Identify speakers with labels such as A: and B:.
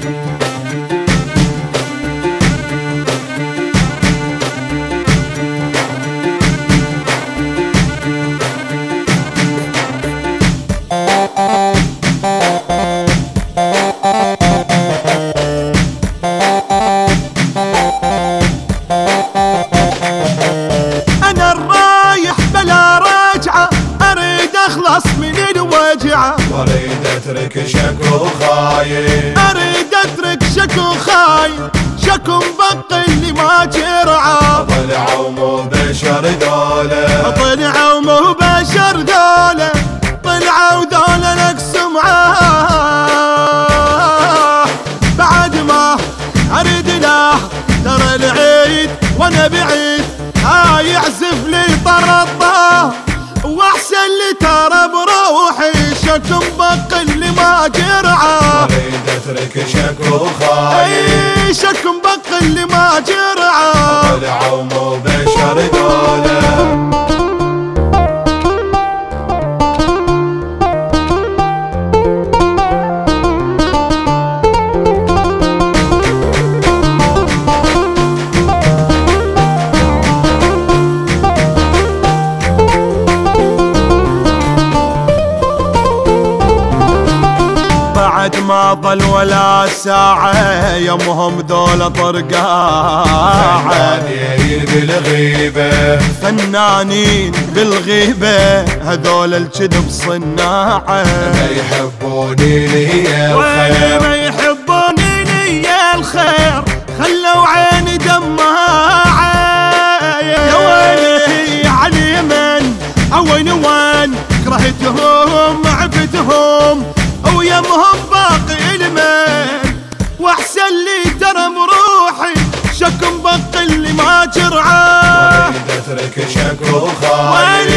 A: اريد اترك شك وخاين،
B: اريد اترك شك وخاين، شك مبقي اللي ما جرعه.
A: طلعوا مو بشر ذولا،
B: طلعوا مو بشر ذولا، طلعوا ذولا لك سمعه. بعد ما اريد له ترى العيد وانا بعيد، يعزف لي طرطه واحسن لي ترى بروحي، شك مبقي اللي ما جرعه.
A: اريد اترك شك وخاين،
B: شك مبقي اللي ما جرعه.
A: طلعوا مو بشر ذولا.
B: بعد ما ظل ولا ساعة يمهم ذولا طرقاعة،
A: فنانين بالغيبة،
B: فنانين بالغيبة، هذول الكذب صناعة.
A: ما يحبوني لي
B: الخير، ما يحبوني لي الخير، خلوا عيني دماعة. يا ويلي علي من وين وين، كرهتهم عفتهم ويمهم باقي المن، واحسن لي ترى بروحي، شك مبقي اللي ما جرعه.
A: اريد اترك شك وخاين،